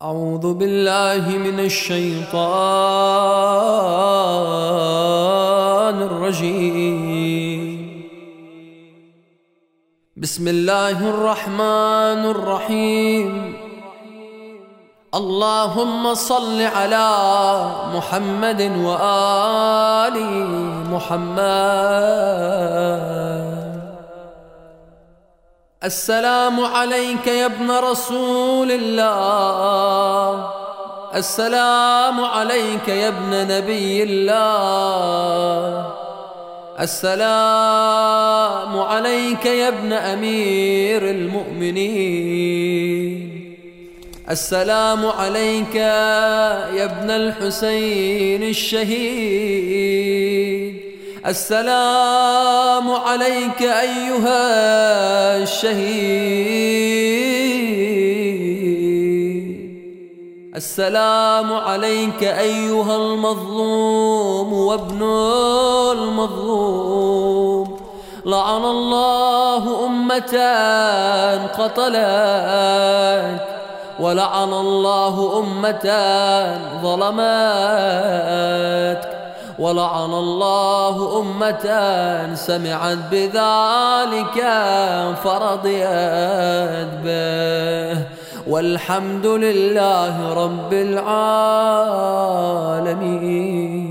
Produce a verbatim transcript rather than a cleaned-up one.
أعوذ بالله من الشيطان الرجيم. بسم الله الرحمن الرحيم. اللهم صل على محمد وآل محمد. السلام عليك يا ابن رسول الله، السلام عليك يا ابن نبي الله، السلام عليك يا ابن أمير المؤمنين، السلام عليك يا ابن الحسين الشهيد، السلام عليك أيها الشهيد، السلام عليك أيها المظلوم وابن المظلوم. لعن الله أمة قتلك، ولعن الله أمة ظلمتك، ولعن الله أمة سمعت بذلك فرضيت به، والحمد لله رب العالمين.